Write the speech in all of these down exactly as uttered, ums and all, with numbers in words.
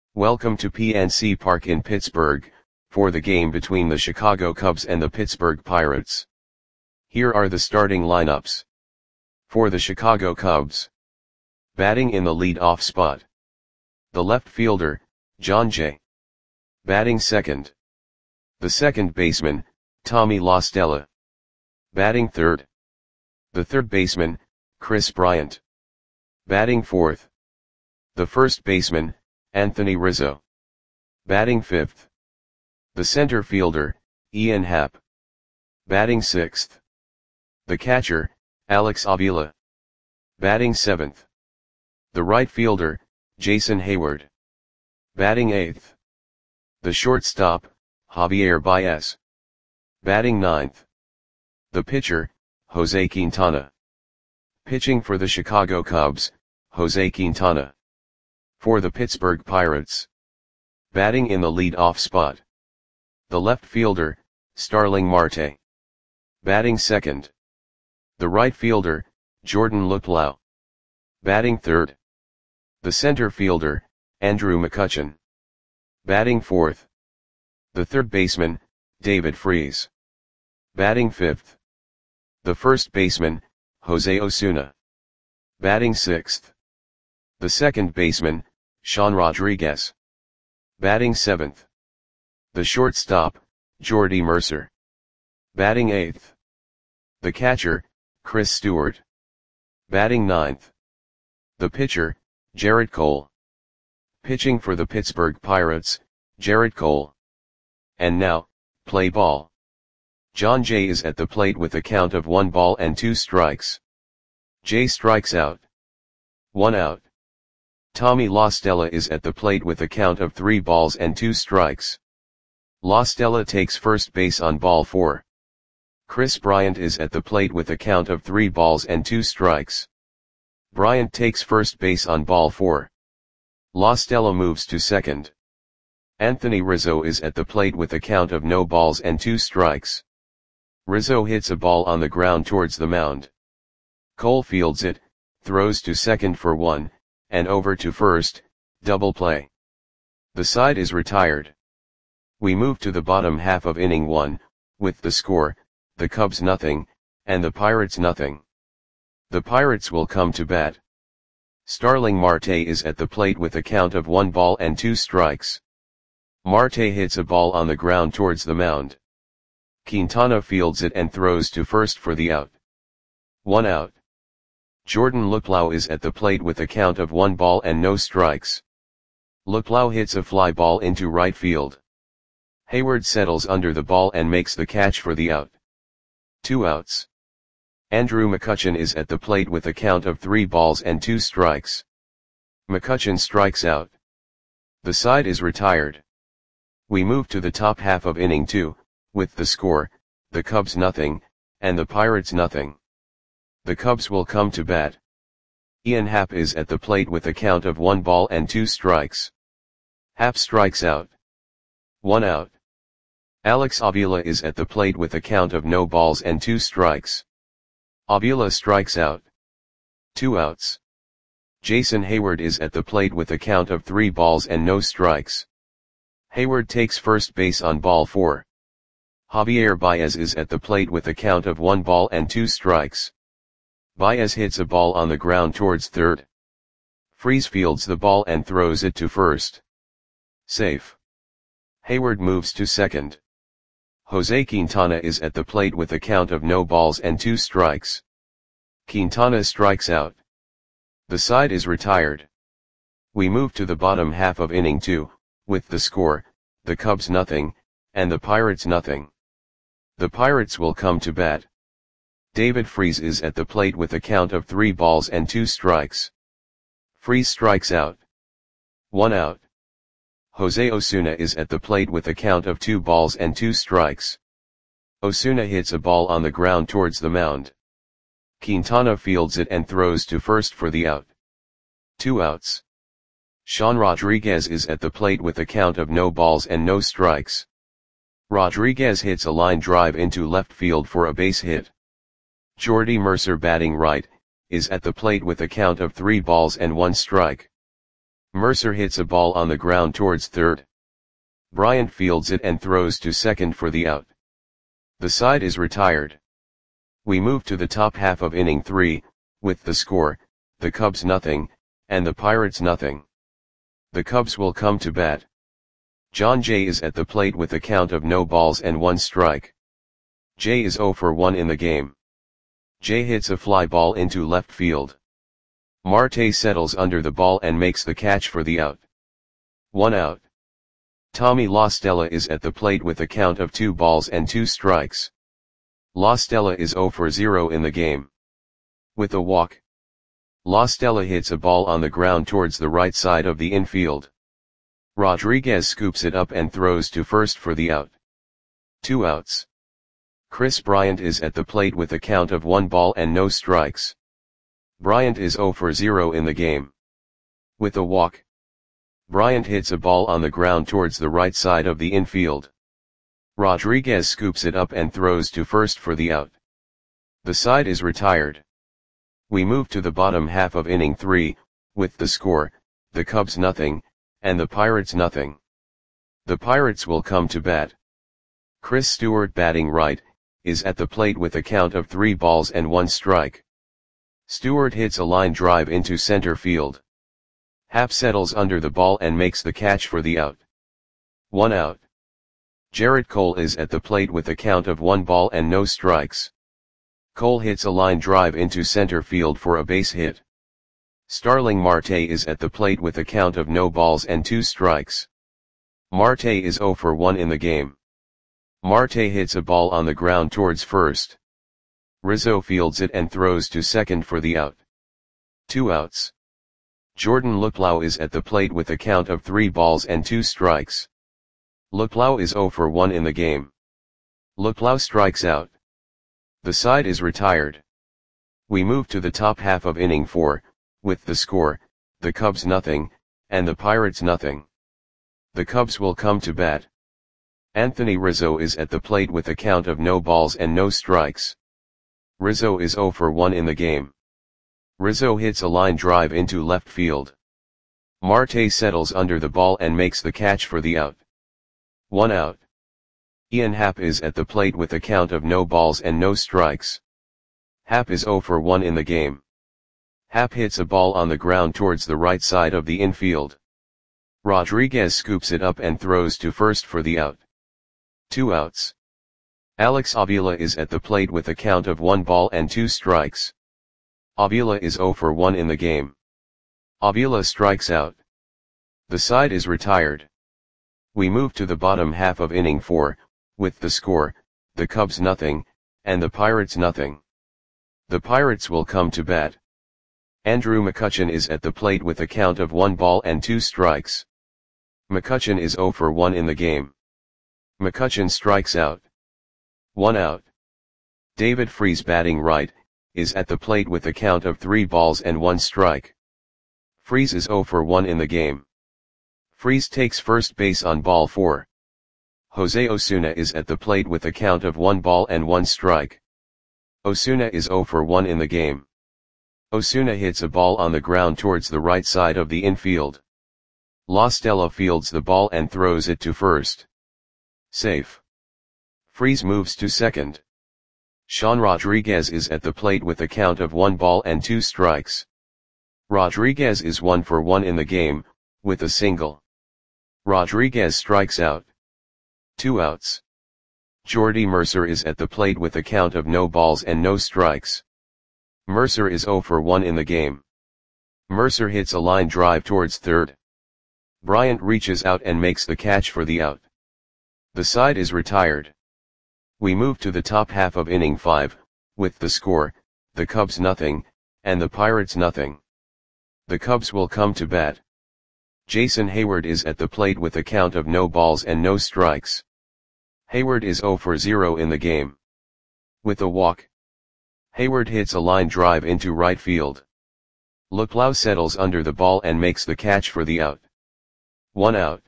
Welcome to P N C Park in Pittsburgh, for the game between the Chicago Cubs and the Pittsburgh Pirates. Here are the starting lineups. For the Chicago Cubs. Batting in the lead-off spot. The left fielder, Jon Jay. Batting second. The second baseman, Tommy La Stella. Batting third. The third baseman, Kris Bryant. Batting fourth. The first baseman, Anthony Rizzo. Batting fifth. The center fielder, Ian Happ. Batting sixth. The catcher, Alex Avila. Batting seventh. The right fielder, Jason Heyward. Batting eighth. The shortstop, Javier Baez. Batting ninth. The pitcher, Jose Quintana. Pitching for the Chicago Cubs, Jose Quintana. For the Pittsburgh Pirates. Batting in the lead-off spot. The left fielder, Starling Marte. Batting second. The right fielder, Jordan Luplow. Batting third. The center fielder, Andrew McCutchen. Batting fourth. The third baseman, David Freese. Batting fifth. The first baseman, Jose Osuna. Batting sixth. The second baseman, Sean Rodriguez. Batting seventh. The shortstop, Jordy Mercer. Batting eighth. The catcher, Chris Stewart. Batting ninth. The pitcher, Gerrit Cole. Pitching for the Pittsburgh Pirates, Gerrit Cole. And now, play ball. Jon Jay is at the plate with a count of one ball and two strikes. Jay strikes out. One out. Tommy La Stella is at the plate with a count of three balls and two strikes. La Stella takes first base on ball four. Kris Bryant is at the plate with a count of three balls and two strikes. Bryant takes first base on ball four. La Stella moves to second. Anthony Rizzo is at the plate with a count of no balls and two strikes. Rizzo hits a ball on the ground towards the mound. Cole fields it, throws to second for one, and over to first, double play. The side is retired. We move to the bottom half of inning one, with the score, the Cubs nothing, and the Pirates nothing. The Pirates will come to bat. Starling Marte is at the plate with a count of one ball and two strikes. Marte hits a ball on the ground towards the mound. Quintana fields it and throws to first for the out. One out. Jordan Luplow is at the plate with a count of one ball and no strikes. Luplow hits a fly ball into right field. Heyward settles under the ball and makes the catch for the out. Two outs. Andrew McCutchen is at the plate with a count of three balls and two strikes. McCutchen strikes out. The side is retired. We move to the top half of inning two, with the score, the Cubs nothing, and the Pirates nothing. The Cubs will come to bat. Ian Happ is at the plate with a count of one ball and two strikes. Happ strikes out. One out. Alex Avila is at the plate with a count of no balls and two strikes. Avila strikes out. Two outs. Jason Heyward is at the plate with a count of three balls and no strikes. Heyward takes first base on ball four. Javier Baez is at the plate with a count of one ball and two strikes. Baez hits a ball on the ground towards third. Freese fields the ball and throws it to first. Safe. Heyward moves to second. Jose Quintana is at the plate with a count of no balls and two strikes. Quintana strikes out. The side is retired. We move to the bottom half of inning two, with the score, the Cubs nothing, and the Pirates nothing. The Pirates will come to bat. David Freese is at the plate with a count of three balls and two strikes. Freese strikes out. One out. Jose Osuna is at the plate with a count of two balls and two strikes. Osuna hits a ball on the ground towards the mound. Quintana fields it and throws to first for the out. Two outs. Sean Rodriguez is at the plate with a count of no balls and no strikes. Rodriguez hits a line drive into left field for a base hit. Jordy Mercer, batting right, is at the plate with a count of three balls and one strike. Mercer hits a ball on the ground towards third. Bryant fields it and throws to second for the out. The side is retired. We move to the top half of inning three, with the score, the Cubs nothing, and the Pirates nothing. The Cubs will come to bat. John Jay is at the plate with a count of no balls and one strike. Jay is oh for one in the game. Jay hits a fly ball into left field. Marte settles under the ball and makes the catch for the out. One out. Tommy La Stella is at the plate with a count of two balls and two strikes. La Stella is oh for zero in the game. With a walk, La Stella hits a ball on the ground towards the right side of the infield. Rodriguez scoops it up and throws to first for the out. Two outs. Chris Bryant is at the plate with a count of one ball and no strikes. Bryant is oh for zero in the game. With a walk, Bryant hits a ball on the ground towards the right side of the infield. Rodriguez scoops it up and throws to first for the out. The side is retired. We move to the bottom half of inning three, with the score, the Cubs nothing, and the Pirates nothing. The Pirates will come to bat. Chris Stewart, batting right, is at the plate with a count of three balls and one strike. Stewart hits a line drive into center field. Happ settles under the ball and makes the catch for the out. One out. Jarrett Cole is at the plate with a count of one ball and no strikes. Cole hits a line drive into center field for a base hit. Starling Marte is at the plate with a count of no balls and two strikes. Marte is oh for one in the game. Marte hits a ball on the ground towards first. Rizzo fields it and throws to second for the out. Two outs. Jordan Luplow is at the plate with a count of three balls and two strikes. Luplow is oh for one in the game. Luplow strikes out. The side is retired. We move to the top half of inning four, with the score, the Cubs nothing, and the Pirates nothing. The Cubs will come to bat. Anthony Rizzo is at the plate with a count of no balls and no strikes. Rizzo is oh for one in the game. Rizzo hits a line drive into left field. Marte settles under the ball and makes the catch for the out. One out. Ian Happ is at the plate with a count of no balls and no strikes. Happ is oh for one in the game. Happ hits a ball on the ground towards the right side of the infield. Rodriguez scoops it up and throws to first for the out. Two outs. Alex Avila is at the plate with a count of one ball and two strikes. Avila is oh for one in the game. Avila strikes out. The side is retired. We move to the bottom half of inning four, with the score, the Cubs nothing, and the Pirates nothing. The Pirates will come to bat. Andrew McCutchen is at the plate with a count of one ball and two strikes. McCutchen is oh for one in the game. McCutchen strikes out. One out. David Freese, batting right, is at the plate with a count of three balls and one strike. Freese is oh for one in the game. Freese takes first base on ball four. Jose Osuna is at the plate with a count of one ball and one strike. Osuna is oh for one in the game. Osuna hits a ball on the ground towards the right side of the infield. La Stella fields the ball and throws it to first. Safe. Freese moves to second. Sean Rodriguez is at the plate with a count of one ball and two strikes. Rodriguez is one for one in the game, with a single. Rodriguez strikes out. Two outs. Jordy Mercer is at the plate with a count of no balls and no strikes. Mercer is oh for one in the game. Mercer hits a line drive towards third. Bryant reaches out and makes the catch for the out. The side is retired. We move to the top half of inning five, with the score, the Cubs nothing, and the Pirates nothing. The Cubs will come to bat. Jason Hayward is at the plate with a count of no balls and no strikes. Hayward is oh for zero in the game. With a walk, Hayward hits a line drive into right field. Luplow settles under the ball and makes the catch for the out. One out.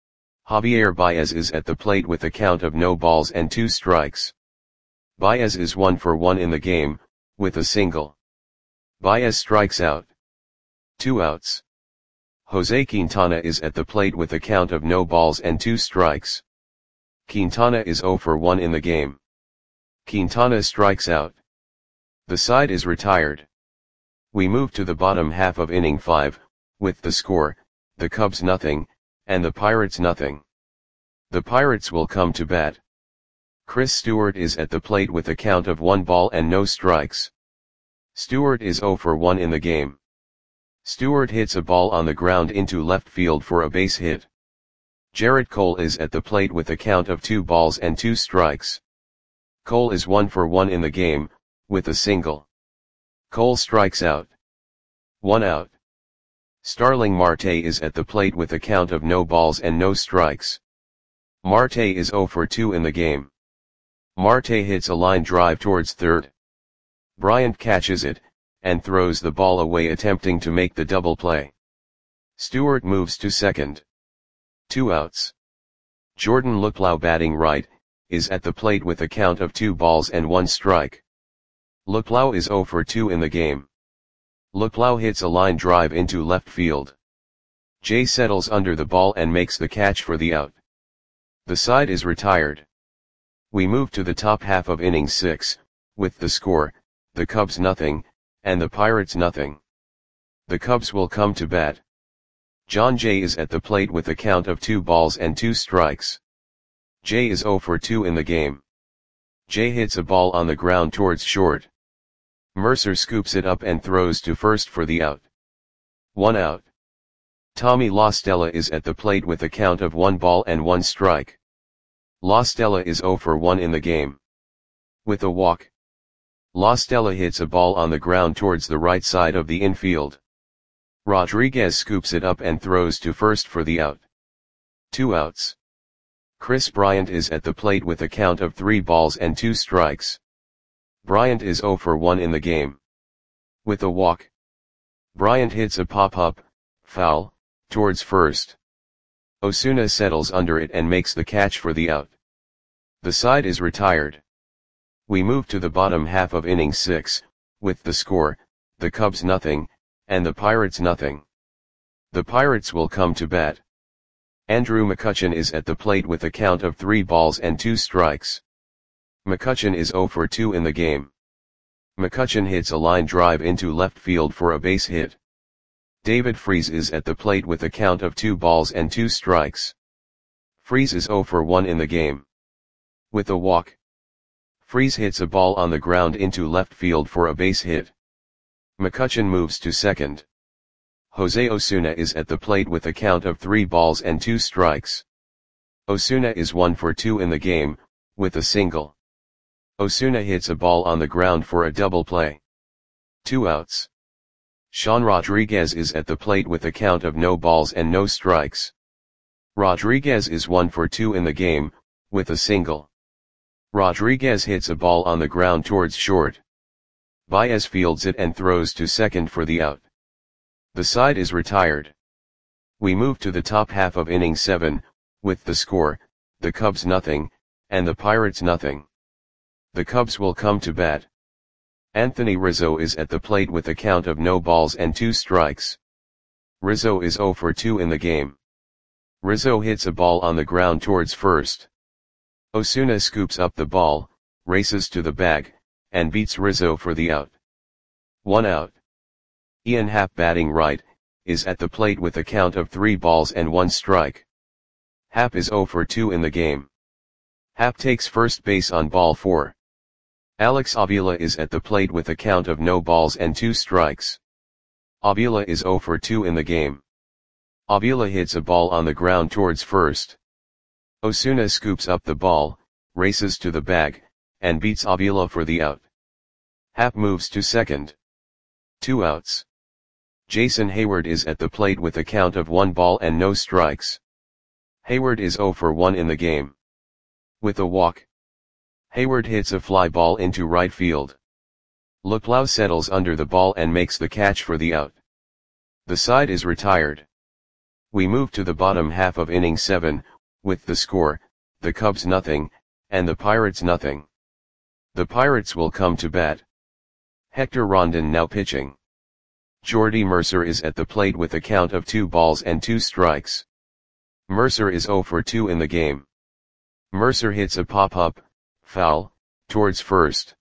Javier Baez is at the plate with a count of no balls and two strikes. Baez is one for one in the game, with a single. Baez strikes out. Two outs. Jose Quintana is at the plate with a count of no balls and two strikes. Quintana is zero for one in the game. Quintana strikes out. The side is retired. We move to the bottom half of inning five, with the score, the Cubs nothing, and the Pirates nothing. The Pirates will come to bat. Chris Stewart is at the plate with a count of one ball and no strikes. Stewart is zero for one in the game. Stewart hits a ball on the ground into left field for a base hit. Jarrett Cole is at the plate with a count of two balls and two strikes. Cole is one for one in the game, with a single. Cole strikes out. One out. Starling Marte is at the plate with a count of no balls and no strikes. Marte is zero for two in the game. Marte hits a line drive towards third. Bryant catches it, and throws the ball away attempting to make the double play. Stewart moves to second. Two outs. Jordan Luplow, batting right, is at the plate with a count of two balls and one strike. Luplow is zero for two in the game. Luplow hits a line drive into left field. Jay settles under the ball and makes the catch for the out. The side is retired. We move to the top half of inning six, with the score, the Cubs nothing, and the Pirates nothing. The Cubs will come to bat. John Jay is at the plate with a count of two balls and two strikes. Jay is zero for two in the game. Jay hits a ball on the ground towards short. Mercer scoops it up and throws to first for the out. One out. Tommy La Stella is at the plate with a count of one ball and one strike. La Stella is zero for one in the game. With a walk. La Stella hits a ball on the ground towards the right side of the infield. Rodriguez scoops it up and throws to first for the out. Two outs. Chris Bryant is at the plate with a count of three balls and two strikes. Bryant is zero for one in the game. With a walk. Bryant hits a pop-up, foul, towards first. Osuna settles under it and makes the catch for the out. The side is retired. We move to the bottom half of inning six, with the score, the Cubs nothing, and the Pirates nothing. The Pirates will come to bat. Andrew McCutchen is at the plate with a count of three balls and two strikes. McCutchen is zero for two in the game. McCutchen hits a line drive into left field for a base hit. David Freese is at the plate with a count of two balls and two strikes. Freese is zero for one in the game. With a walk. Freese hits a ball on the ground into left field for a base hit. McCutchen moves to second. Jose Osuna is at the plate with a count of three balls and two strikes. Osuna is one for two in the game, with a single. Osuna hits a ball on the ground for a double play. Two outs. Sean Rodriguez is at the plate with a count of no balls and no strikes. Rodriguez is one for two in the game, with a single. Rodriguez hits a ball on the ground towards short. Baez fields it and throws to second for the out. The side is retired. We move to the top half of inning seven, with the score, the Cubs nothing, and the Pirates nothing. The Cubs will come to bat. Anthony Rizzo is at the plate with a count of no balls and two strikes. Rizzo is zero for two in the game. Rizzo hits a ball on the ground towards first. Osuna scoops up the ball, races to the bag, and beats Rizzo for the out. One out. Ian Happ, batting right, is at the plate with a count of three balls and one strike. Happ is zero for two in the game. Happ takes first base on ball four. Alex Avila is at the plate with a count of no balls and two strikes. Avila is zero for two in the game. Avila hits a ball on the ground towards first. Osuna scoops up the ball, races to the bag, and beats Avila for the out. Happ moves to second. Two outs. Jason Hayward is at the plate with a count of one ball and no strikes. Hayward is zero for one in the game. With a walk. Hayward hits a fly ball into right field. Luplow settles under the ball and makes the catch for the out. The side is retired. We move to the bottom half of inning seven, with the score, the Cubs nothing, and the Pirates nothing. The Pirates will come to bat. Hector Rondon now pitching. Jordy Mercer is at the plate with a count of two balls and two strikes. Mercer is zero for two in the game. Mercer hits a pop-up, foul, towards first.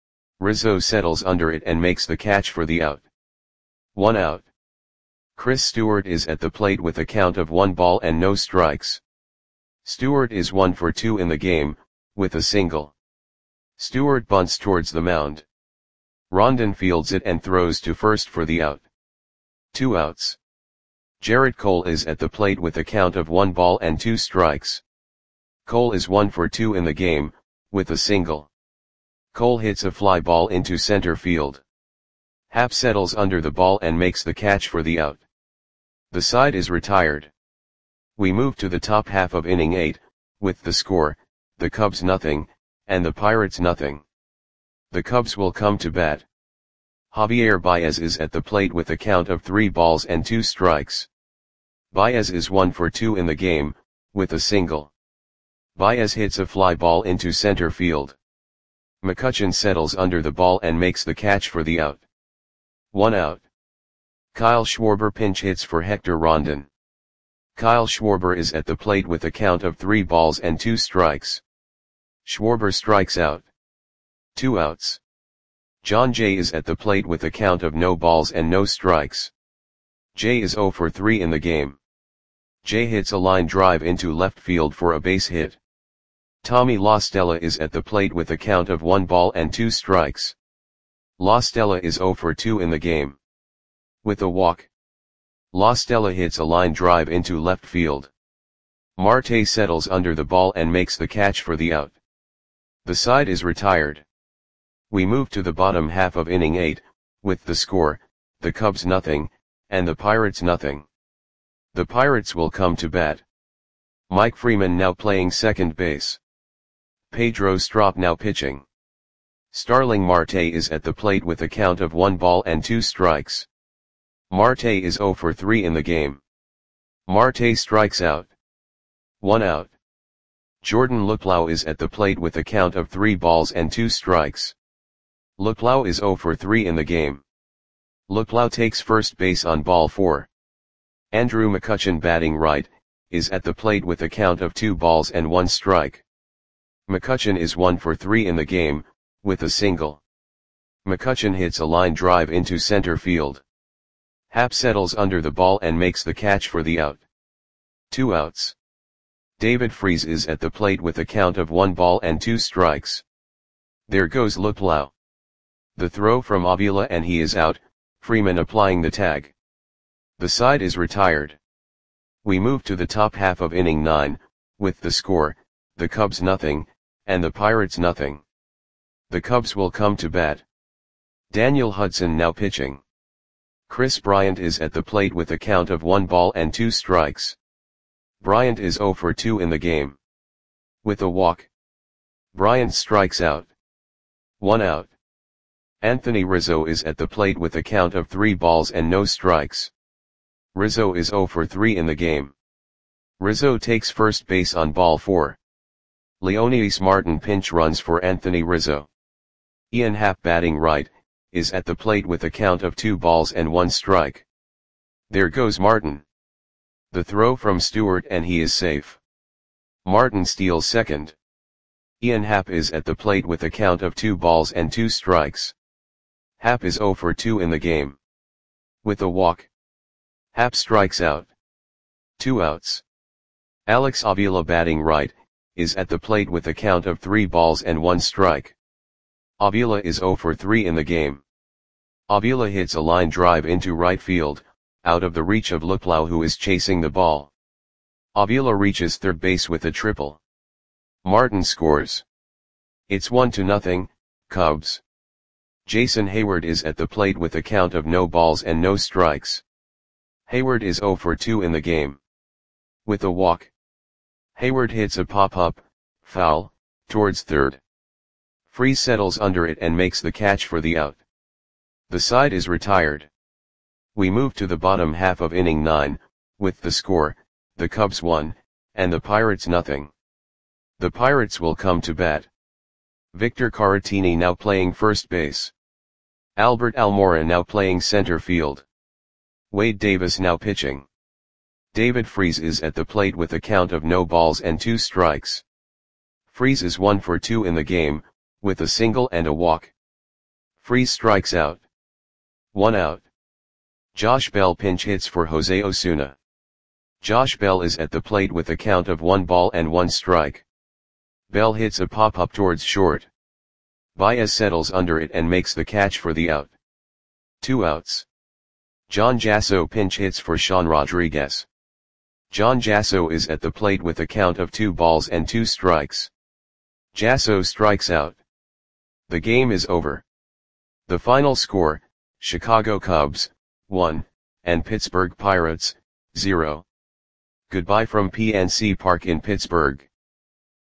Rizzo settles under it and makes the catch for the out. One out. Chris Stewart is at the plate with a count of one ball and no strikes. Stewart is one for two in the game, with a single. Stewart bunts towards the mound. Rondon fields it and throws to first for the out. Two outs. Jarrett Cole is at the plate with a count of one ball and two strikes. Cole is one for two in the game, with a single. Cole hits a fly ball into center field. Happ settles under the ball and makes the catch for the out. The side is retired. We move to the top half of inning eight, with the score, the Cubs nothing, and the Pirates nothing. The Cubs will come to bat. Javier Baez is at the plate with a count of three balls and two strikes. Baez is one for two in the game, with a single. Baez hits a fly ball into center field. McCutchen settles under the ball and makes the catch for the out. One out. Kyle Schwarber pinch hits for Hector Rondon. Kyle Schwarber is at the plate with a count of three balls and two strikes. Schwarber strikes out. Two outs. John Jay is at the plate with a count of no balls and no strikes. Jay is zero for three in the game. Jay hits a line drive into left field for a base hit. Tommy La Stella is at the plate with a count of one ball and two strikes. La Stella is zero for two in the game. With a walk. La Stella hits a line drive into left field. Marte settles under the ball and makes the catch for the out. The side is retired. We move to the bottom half of inning eight, with the score, the Cubs nothing, and the Pirates nothing. The Pirates will come to bat. Mike Freeman now playing second base. Pedro Strop now pitching. Starling Marte is at the plate with a count of one ball and two strikes. Marte is zero for three in the game. Marte strikes out. One out. Jordan Luplow is at the plate with a count of three balls and two strikes. Luplow is zero for three in the game. Luplow takes first base on ball four. Andrew McCutchen batting right, is at the plate with a count of two balls and one strike. McCutchen is one for three in the game, with a single. McCutchen hits a line drive into center field. Happ settles under the ball and makes the catch for the out. Two outs. David Freese is at the plate with a count of one ball and two strikes. There goes Luplow. The throw from Avila and he is out, Freeman applying the tag. The side is retired. We move to the top half of inning nine, with the score, the Cubs nothing, and the Pirates nothing. The Cubs will come to bat. Daniel Hudson now pitching. Chris Bryant is at the plate with a count of one ball and two strikes. Bryant is zero for two in the game. With a walk. Bryant strikes out. One out. Anthony Rizzo is at the plate with a count of three balls and no strikes. Rizzo is zero for three in the game. Rizzo takes first base on ball four. Leonidas Martin pinch runs for Anthony Rizzo. Ian Happ batting right, is at the plate with a count of two balls and one strike. There goes Martin. The throw from Stewart and he is safe. Martin steals second. Ian Happ is at the plate with a count of two balls and two strikes. Happ is zero for two in the game. With a walk. Happ strikes out. Two outs. Alex Avila batting right, is at the plate with a count of three balls and one strike. Avila is zero for three in the game. Avila hits a line drive into right field, out of the reach of Luplow who is chasing the ball. Avila reaches third base with a triple. Martin scores. It's one to nothing, Cubs. Jason Hayward is at the plate with a count of no balls and no strikes. Hayward is zero for two in the game. With a walk. Hayward hits a pop-up, foul, towards third. Freese settles under it and makes the catch for the out. The side is retired. We move to the bottom half of inning nine, with the score, the Cubs one, and the Pirates nothing. The Pirates will come to bat. Victor Caratini now playing first base. Albert Almora now playing center field. Wade Davis now pitching. David Freese is at the plate with a count of no balls and two strikes. Freese is one for two in the game, with a single and a walk. Freese strikes out. One out. Josh Bell pinch hits for Jose Osuna. Josh Bell is at the plate with a count of one ball and one strike. Bell hits a pop-up towards short. Baez settles under it and makes the catch for the out. Two outs. John Jasso pinch hits for Sean Rodriguez. John Jasso is at the plate with a count of two balls and two strikes. Jasso strikes out. The game is over. The final score, Chicago Cubs, one, and Pittsburgh Pirates, zero. Goodbye from P N C Park in Pittsburgh.